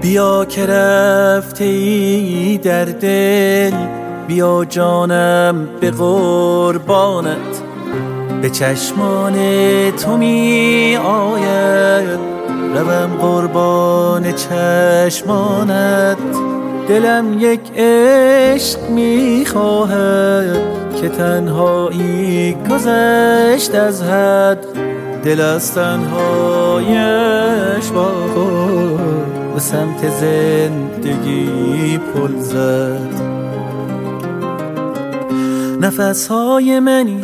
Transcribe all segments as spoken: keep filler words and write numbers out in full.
بیا که رفته ای در دل، بیا جانم به قربانت. به چشمان تو می آید روم قربان چشمانت. دلم یک عشق می خواهد که تنهایی گذشت از حد. دل از تنهایش با خود به سمت زندگی پل زد. نفسهای منی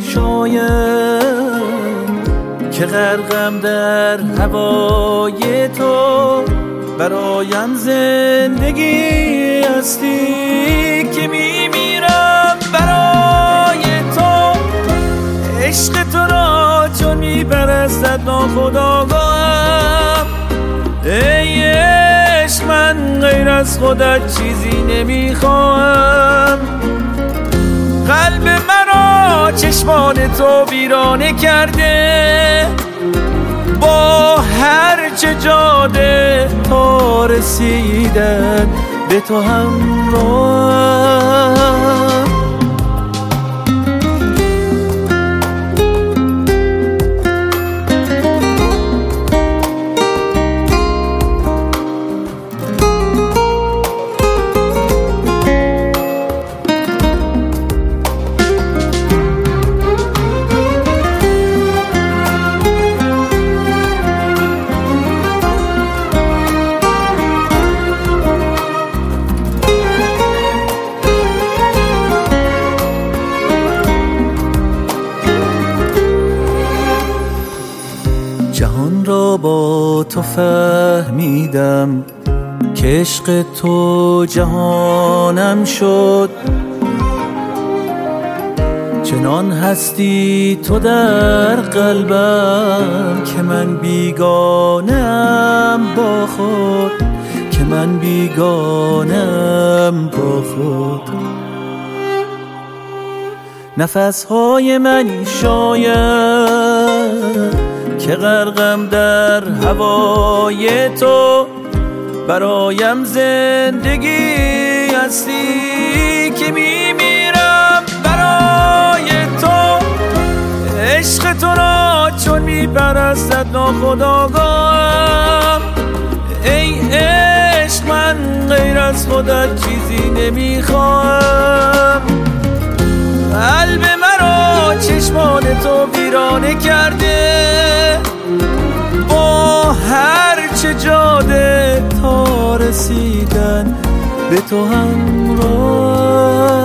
شاید که غرقم در هوای تو. برایم زندگی هستی که میمیرم برای تو. عشق تو را چون میپرستد ناخودآگاهم. ای عشق من غیر از خودت چیزی نمیخواهم. قلب مرا چشمان تو ویرانه کرده، با هر چه جاده تا رسیدن به تو همراهم. جهان را با تو فهمیدم که عشق تو جهانم شد. چنان هستی تو در قلبم که من بیگانم با خود، که من بیگانم با خود. نفسهای منی شاید که غرقم در هوای تو. برایم زندگی هستی که میمیرم برای تو. عشق تو را چون میپرستد ناخودآگاهم. ای عشق من غیر از خودت چیزی نمیخواهم. قلب مرا چشمان تو ویرانه کرده، با هر چه جاده تا رسیدن به تو همراه.